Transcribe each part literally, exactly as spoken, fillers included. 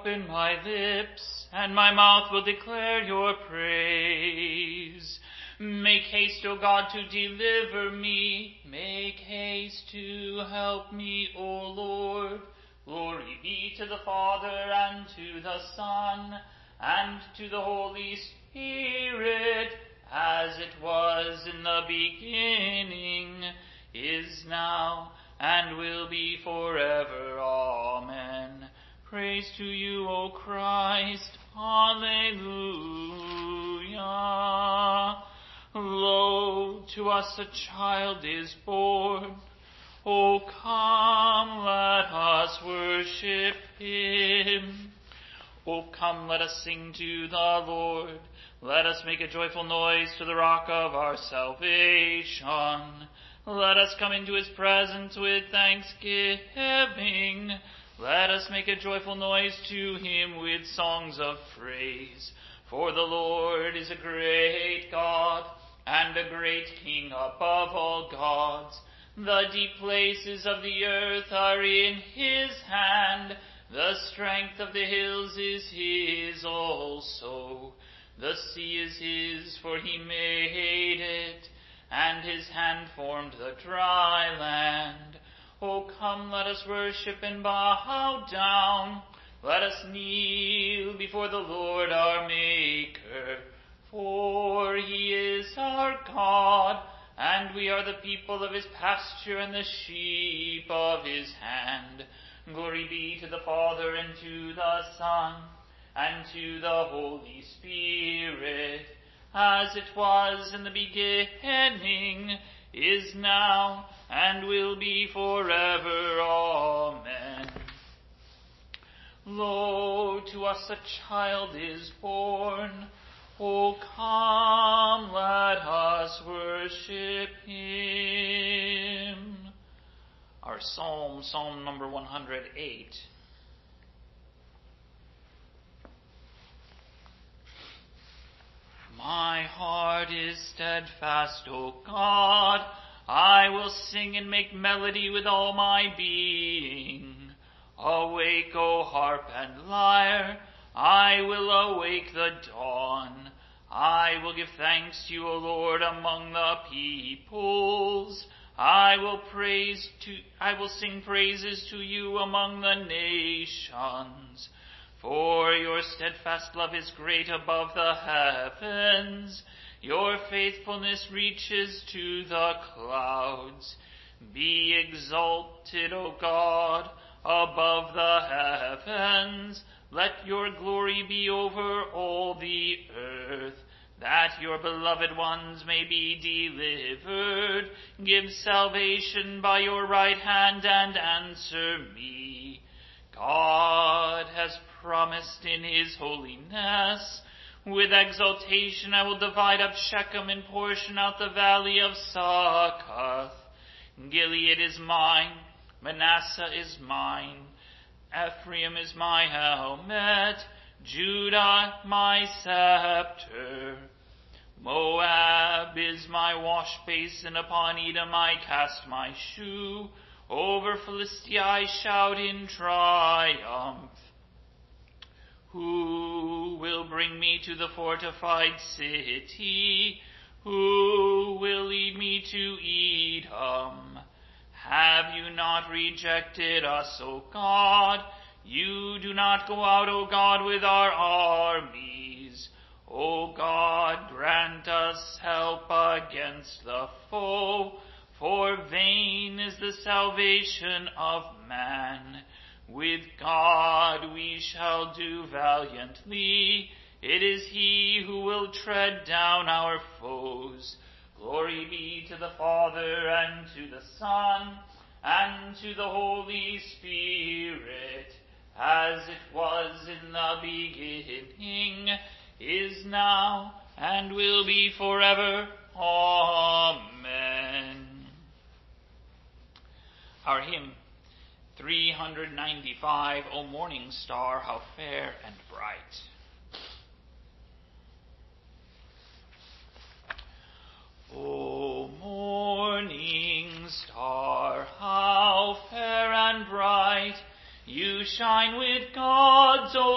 open my lips, and my mouth will declare your praise. Make haste, O God, to deliver me. Make haste to help me, O Lord. Glory be to the Father, and to the Son, and to the Holy Spirit, as it was in the beginning, is now, and will be forever. Amen. Praise to you, O Christ. Alleluia. Lo, to us a child is born. O come, let us worship him. O come, let us sing to the Lord. Let us make a joyful noise to the rock of our salvation. Let us come into his presence with thanksgiving. Let us make a joyful noise to him with songs of praise. For the Lord is a great God, and a great King above all gods. The deep places of the earth are in his hand. The strength of the hills is his also. The sea is his, for he made it, and his hand formed the dry land. O come, let us worship and bow down. Let us kneel before the Lord our Maker. For he is our God, and we are the people of his pasture and the sheep of his hand. Glory be to the Father, and to the Son, and to the Holy Spirit, as it was in the beginning, is now, and will be forever. Amen. Lo, to us a child is born. O come, let us worship him. Our psalm, Psalm number one hundred eight. My heart is steadfast, O God. I will sing and make melody with all my being. Awake, O harp and lyre. I will awake the dawn. I will give thanks to you, O Lord, among the peoples. I will praise to I will sing praises to you among the nations. For your steadfast love is great above the heavens. Your faithfulness reaches to the clouds. Be exalted, O God, above the heavens. Let your glory be over all the earth, that your beloved ones may be delivered. Give salvation by your right hand and answer me. God has promised in his holiness. With exultation I will divide up Shechem and portion out the valley of Succoth. Gilead is mine, Manasseh is mine. Ephraim is my helmet, Judah my scepter. Moab is my wash basin, upon Edom I cast my shoe. Over Philistia I shout in triumph. Who will bring me to the fortified city? Who will lead me to Edom? Have you not rejected us, O God? You do not go out, O God, with our armies. O God, grant us help against the foe, for vain is the salvation of man. With God we shall do valiantly. It is he who will tread down our foes. Glory be to the Father, and to the Son, and to the Holy Spirit, as it was in the beginning, is now, and will be forever. Amen. Our hymn, three ninety-five, O morning star, how fair and bright. O morning star, how fair and bright, you shine with God's own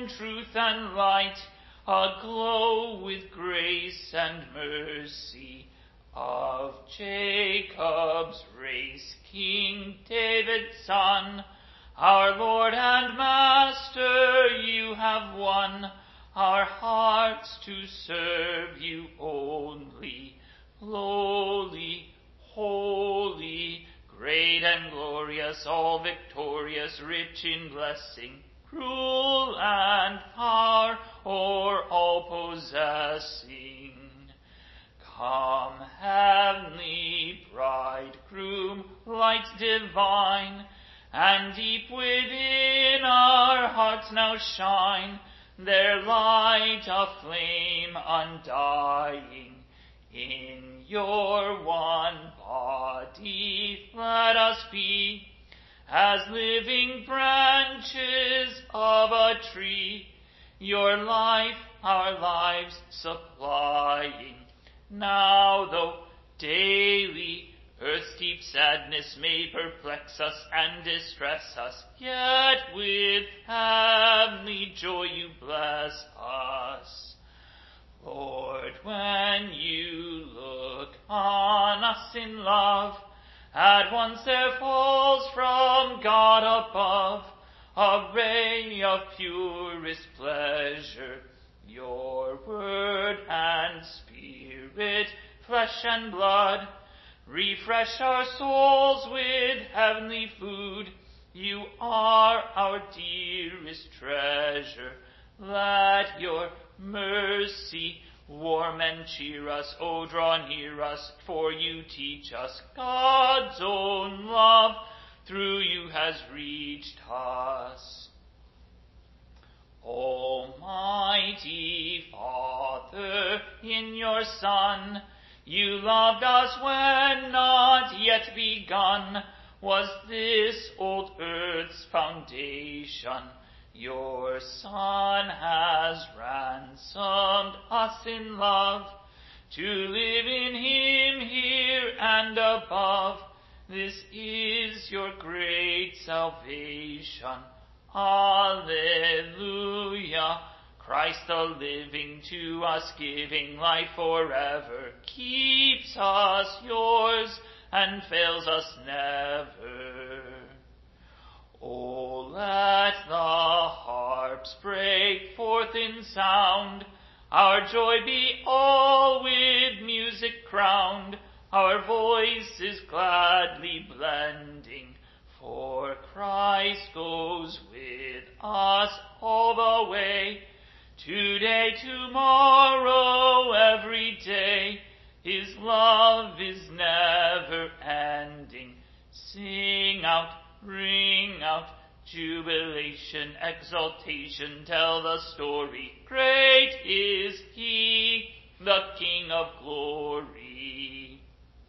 truth and light, aglow with grace and mercy, of Jacob's race, King David's son, our Lord and Master, you have won our hearts to serve you only. Lowly, holy, great and glorious, all victorious, rich in blessing, cruel and power o'er all possessing. Come, heavenly bridegroom, light divine, and deep within our hearts now shine, their light a flame undying. In your one body let us be, as living branches of a tree, your life our lives supplying. Now though daily earth's deep sadness may perplex us and distress us, yet with heavenly joy you bless us. Lord, when you look on us in love, at once there falls from God above a ray of purest pleasure. Your word and spirit, flesh and blood, refresh our souls with heavenly food. You are our dearest treasure. Let your mercy warm and cheer us. O draw near us, for you teach us. God's own love through you has reached us. Almighty Father, in your Son, you loved us when not yet begun was this old earth's foundation. Your Son has ransomed us in love, to live in him here and above. This is your great salvation. Alleluia. Christ the living, to us giving life forever, keeps us yours and fails us never. Oh, let the harps break forth in sound, our joy be all with music crowned, our voices gladly blending, for Christ goes with us all the way. Today, tomorrow, every day, his love is never ending. Sing out, ring out, jubilation, exultation, tell the story. Great is he, the King of glory.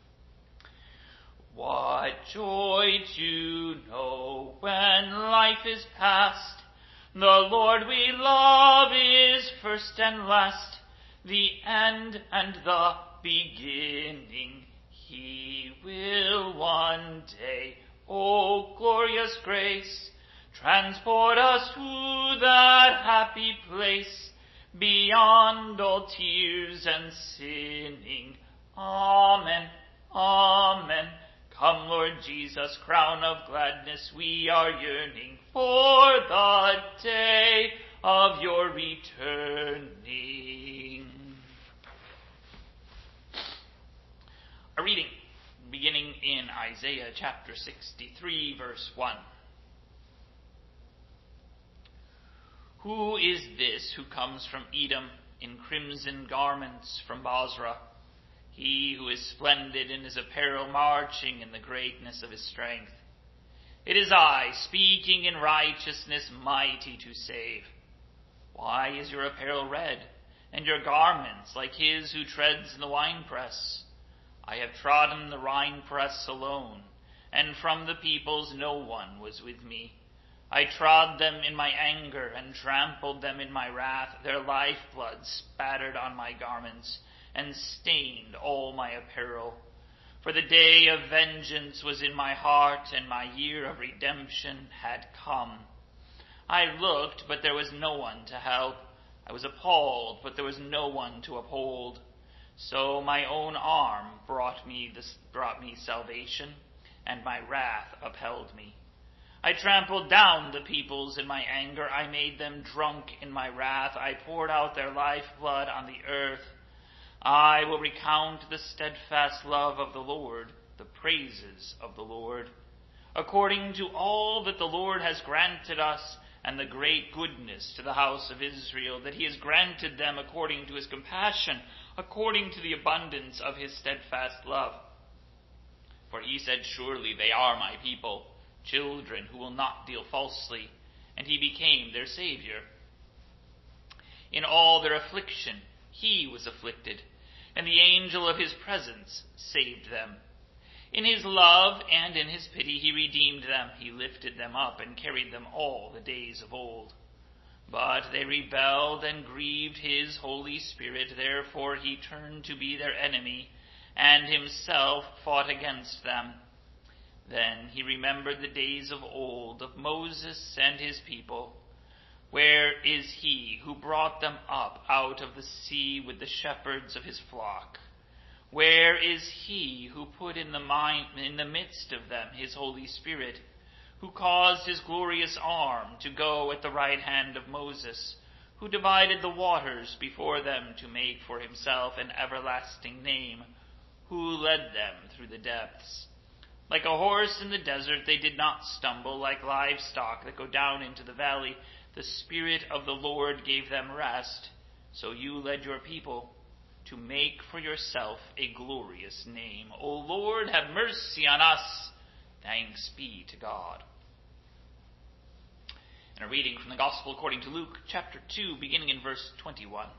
What joy to know when life is past, the Lord we love is first and last, the end and the beginning. He will one day, O glorious grace, transport us to that happy place, beyond all tears and sinning. Amen, amen. Come, Lord Jesus, crown of gladness, we are yearning for the day of your returning. A reading beginning in Isaiah chapter sixty-three, verse one. Who is this who comes from Edom in crimson garments from Bozrah? He who is splendid in his apparel, marching in the greatness of his strength. It is I, speaking in righteousness, mighty to save. Why is your apparel red, and your garments like his who treads in the winepress? I have trodden the winepress alone, and from the peoples no one was with me. I trod them in my anger, and trampled them in my wrath. Their lifeblood spattered on my garments, and stained all my apparel. For the day of vengeance was in my heart, and my year of redemption had come. I looked, but there was no one to help. I was appalled, but there was no one to uphold. So my own arm brought me this, brought me salvation, and my wrath upheld me. I trampled down the peoples in my anger. I made them drunk in my wrath. I poured out their lifeblood on the earth. I will recount the steadfast love of the Lord, the praises of the Lord, according to all that the Lord has granted us, and the great goodness to the house of Israel, that he has granted them according to his compassion, according to the abundance of his steadfast love. For he said, surely they are my people, children who will not deal falsely, and he became their Savior. In all their affliction he was afflicted, and the angel of his presence saved them. In his love and in his pity he redeemed them. He lifted them up and carried them all the days of old. But they rebelled and grieved his Holy Spirit. Therefore he turned to be their enemy, and himself fought against them. Then he remembered the days of old, of Moses and his people. Where is he who brought them up out of the sea with the shepherds of his flock? Where is he who put in the mind, in the midst of them his Holy Spirit, who caused his glorious arm to go at the right hand of Moses, who divided the waters before them to make for himself an everlasting name, who led them through the depths? Like a horse in the desert they did not stumble, like livestock that go down into the valley. The Spirit of the Lord gave them rest. So you led your people to make for yourself a glorious name. O Lord, have mercy on us. Thanks be to God. And a reading from the Gospel according to Luke, chapter two, beginning in verse twenty-one.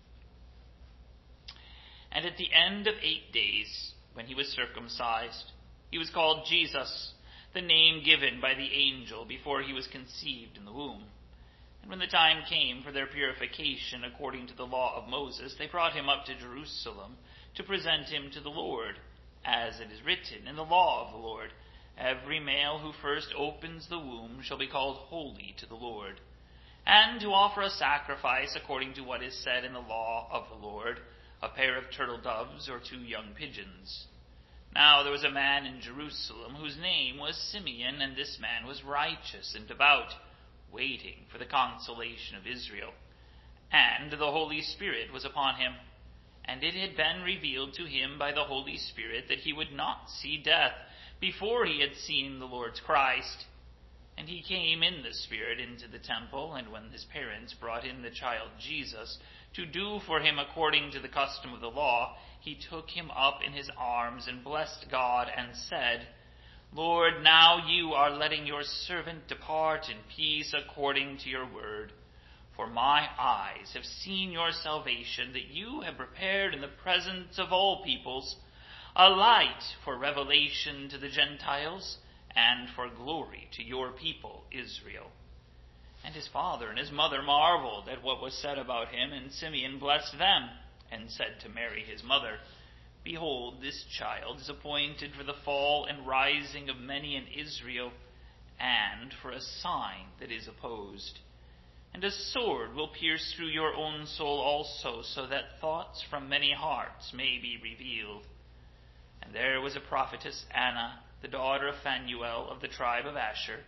And at the end of eight days, when he was circumcised, he was called Jesus, the name given by the angel before he was conceived in the womb. And when the time came for their purification according to the law of Moses, they brought him up to Jerusalem to present him to the Lord, as it is written in the law of the Lord, every male who first opens the womb shall be called holy to the Lord, and to offer a sacrifice according to what is said in the law of the Lord, a pair of turtle doves or two young pigeons. Now there was a man in Jerusalem whose name was Simeon, and this man was righteous and devout, waiting for the consolation of Israel. And the Holy Spirit was upon him, and it had been revealed to him by the Holy Spirit that he would not see death before he had seen the Lord's Christ. And he came in the Spirit into the temple, and when his parents brought in the child Jesus to do for him according to the custom of the law, he took him up in his arms and blessed God and said, Lord, now you are letting your servant depart in peace according to your word. For my eyes have seen your salvation, that you have prepared in the presence of all peoples a light for revelation to the Gentiles and for glory to your people Israel. And his father and his mother marveled at what was said about him, and Simeon blessed them and said to Mary his mother, Behold, this child is appointed for the fall and rising of many in Israel, and for a sign that is opposed. And a sword will pierce through your own soul also, so that thoughts from many hearts may be revealed. And there was a prophetess, Anna, the daughter of Phanuel of the tribe of Asher.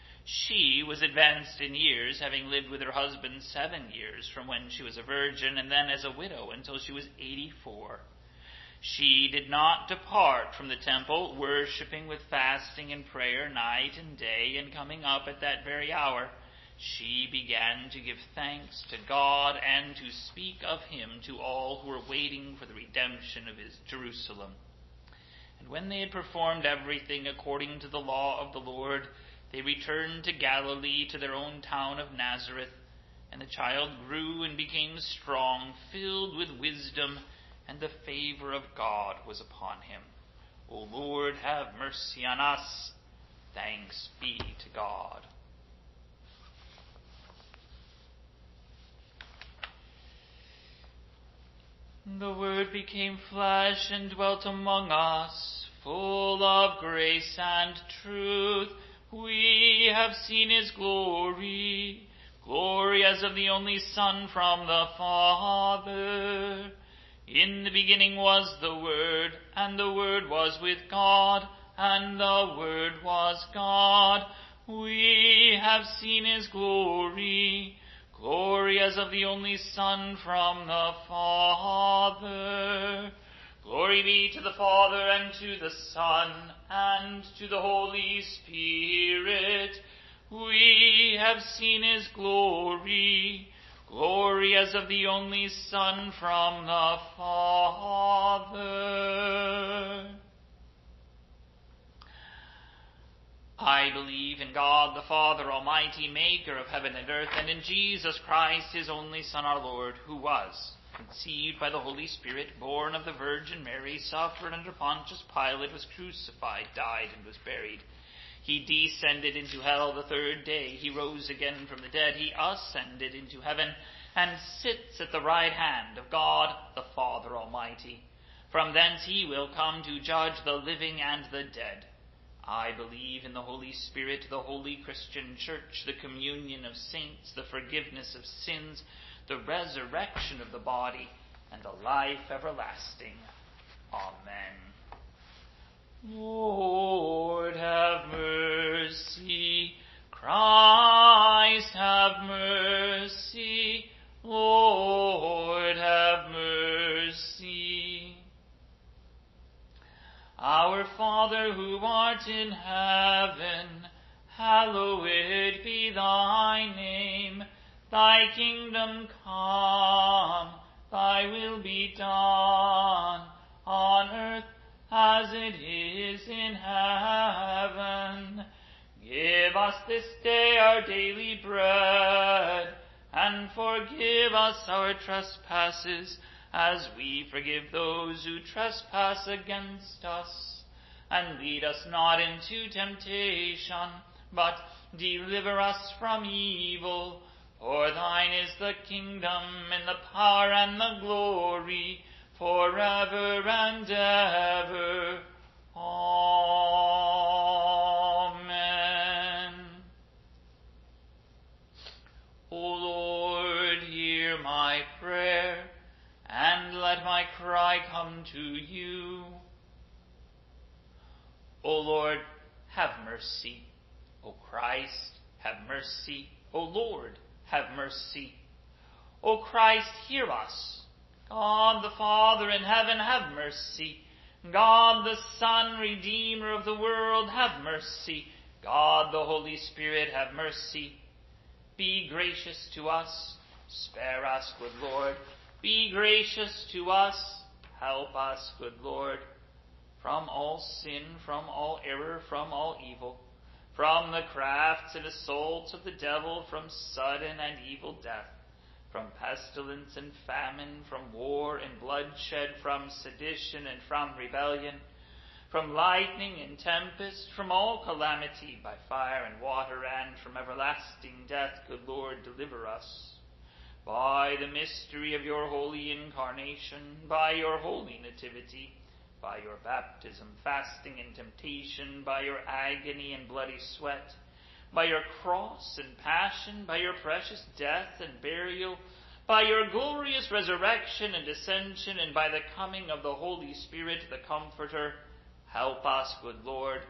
She was advanced in years, having lived with her husband seven years from when she was a virgin, and then as a widow until she was eighty-four. She did not depart from the temple, worshipping with fasting and prayer night and day, and coming up at that very hour, she began to give thanks to God and to speak of him to all who were waiting for the redemption of his Jerusalem. And when they had performed everything according to the law of the Lord, they returned to Galilee, to their own town of Nazareth. And the child grew and became strong, filled with wisdom, and the favor of God was upon him. O Lord, have mercy on us. Thanks be to God. The Word became flesh and dwelt among us, full of grace and truth. We have seen his glory, glory as of the only Son from the Father. In the beginning was the Word, and the Word was with God, and the Word was God. We have seen his glory, glory as of the only Son from the Father. Glory be to the Father, and to the Son, and to the Holy Spirit. We have seen his glory, glory as of the only Son from the Father. I believe in God the Father Almighty, maker of heaven and earth, and in Jesus Christ, his only Son, our Lord, who was conceived by the Holy Spirit, born of the Virgin Mary, suffered under Pontius Pilate, was crucified, died, and was buried. He descended into hell the third day. He rose again from the dead. He ascended into heaven and sits at the right hand of God the Father Almighty. From thence he will come to judge the living and the dead. I believe in the Holy Spirit, the holy Christian Church, the communion of saints, the forgiveness of sins, the resurrection of the body, and the life everlasting. Amen. Lord, have mercy. Christ, have mercy. Lord, have mercy. Our Father, who art in heaven, hallowed be thy name. Thy kingdom come, thy will be done, on earth as it is in heaven. Give us this day our daily bread, and forgive us our trespasses, as we forgive those who trespass against us. And lead us not into temptation, but deliver us from evil. For thine is the kingdom, and the power, and the glory, forever and ever. Amen. O Lord, hear my prayer, and let my cry come to you. O Lord, have mercy. O Christ, have mercy. O Lord, have mercy. O Christ, hear us. God the Father in heaven, have mercy. God the Son, Redeemer of the world, have mercy. God the Holy Spirit, have mercy. Be gracious to us. Spare us, good Lord. Be gracious to us. Help us, good Lord. From all sin, from all error, from all evil, from the crafts and assaults of the devil, from sudden and evil death, from pestilence and famine, from war and bloodshed, from sedition and from rebellion, from lightning and tempest, from all calamity by fire and water, and from everlasting death, good Lord, deliver us. By the mystery of your holy incarnation, by your holy nativity, by your baptism, fasting, and temptation, by your agony and bloody sweat, by your cross and passion, by your precious death and burial, by your glorious resurrection and ascension, and by the coming of the Holy Spirit, the Comforter, help us, good Lord.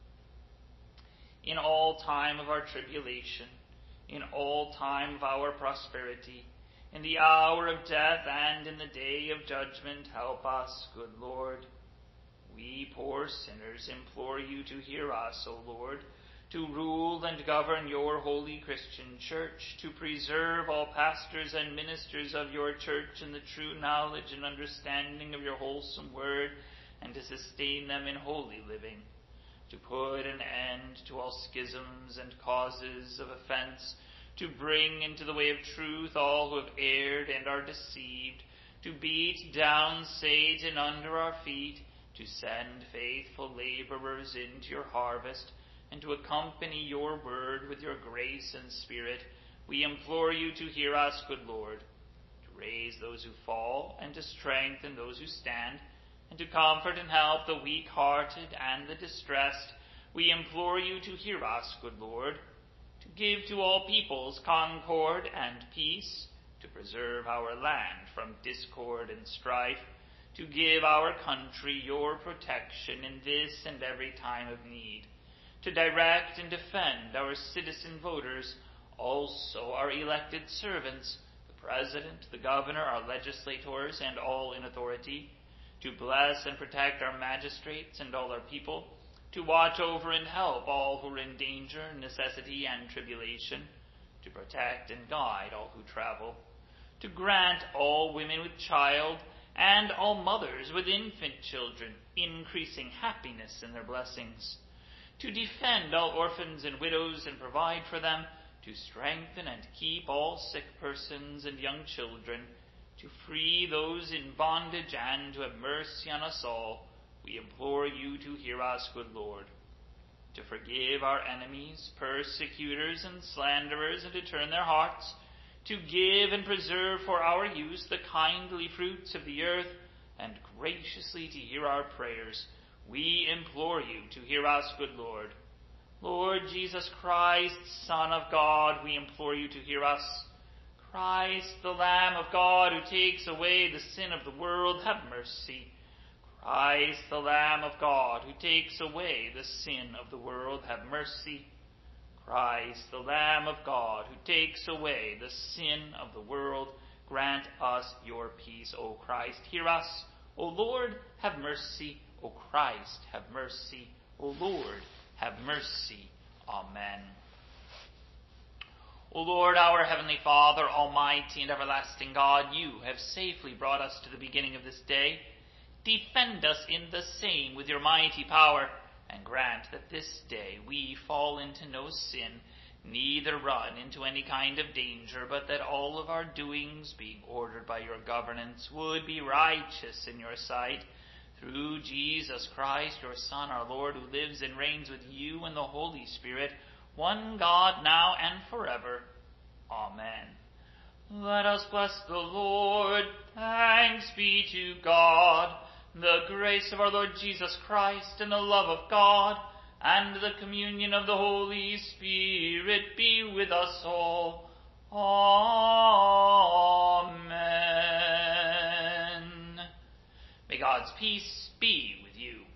In all time of our tribulation, in all time of our prosperity, in the hour of death and in the day of judgment, help us, good Lord. We poor sinners implore you to hear us, O Lord, to rule and govern your holy Christian church, to preserve all pastors and ministers of your church in the true knowledge and understanding of your wholesome word, and to sustain them in holy living, to put an end to all schisms and causes of offense, to bring into the way of truth all who have erred and are deceived, to beat down Satan under our feet, to send faithful laborers into your harvest, and to accompany your word with your grace and spirit. We implore you to hear us, good Lord, to raise those who fall, and to strengthen those who stand, and to comfort and help the weak-hearted and the distressed, we implore you to hear us, good Lord, to give to all peoples concord and peace, to preserve our land from discord and strife, to give our country your protection in this and every time of need, to direct and defend our citizen voters, also our elected servants, the President, the Governor, our legislators, and all in authority, to bless and protect our magistrates and all our people, to watch over and help all who are in danger, necessity, and tribulation, to protect and guide all who travel, to grant all women with child and all mothers with infant children increasing happiness in their blessings, to defend all orphans and widows and provide for them, to strengthen and keep all sick persons and young children, to free those in bondage and to have mercy on us all, we implore you to hear us, good Lord, to forgive our enemies, persecutors, and slanderers, and to turn their hearts, to give and preserve for our use the kindly fruits of the earth, and graciously to hear our prayers. We implore you to hear us, good Lord. Lord Jesus Christ, Son of God, we implore you to hear us. Christ, the Lamb of God, who takes away the sin of the world, have mercy. Christ, the Lamb of God, who takes away the sin of the world, have mercy. Christ, the Lamb of God, who takes away the sin of the world, grant us your peace. O Christ, hear us. O Lord, have mercy. O Christ, have mercy. O Lord, have mercy. Amen. O Lord, our heavenly Father, almighty and everlasting God, you have safely brought us to the beginning of this day. Defend us in the same with your mighty power, and grant that this day we fall into no sin, neither run into any kind of danger, but that all of our doings, being ordered by your governance, would be righteous in your sight. Through Jesus Christ, your Son, our Lord, who lives and reigns with you and the Holy Spirit, one God, now and forever. Amen. Let us bless the Lord. Thanks be to God. The grace of our Lord Jesus Christ, and the love of God, and the communion of the Holy Spirit be with us all. Amen. May God's peace be with you.